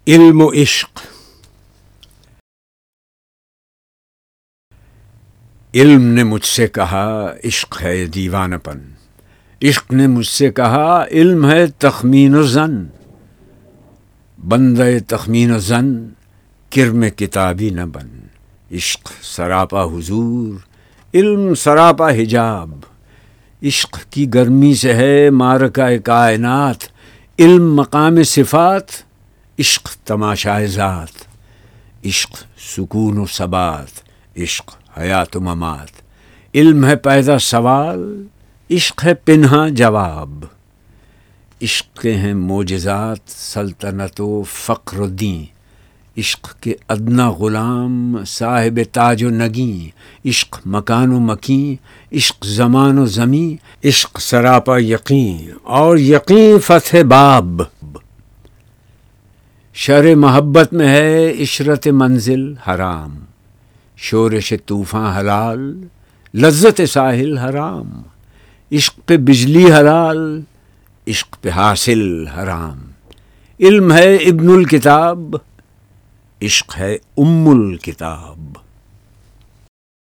علم و عشق. علم نے مجھ سے کہا عشق ہے دیوانہ پن، عشق نے مجھ سے کہا علم ہے تخمین و زن، بندہ تخمین و زن کرم کتابی نہ بن، عشق سراپا حضور علم سراپا حجاب، عشق کی گرمی سے ہے معرکہ کائنات، علم مقام صفات، عشق تماشائے ذات، عشق سکون و ثبات، عشق حیات و ممات، علم ہے پیدا سوال، عشق ہے پنہاں جواب، عشق کے ہیں معجزات سلطنت و فقر و دین، عشق کے ادنا غلام صاحب تاج و نگیں، عشق مکان و مکین، عشق زمان و زمین، عشق سراپا یقین اور یقین فتح باب، شر محبت میں ہے عشرت منزل حرام، شورش طوفاں حلال لذت ساحل حرام، عشق پہ بجلی حلال عشق پہ حاصل حرام، علم ہے ابن الکتاب، عشق ہے ام الکتاب۔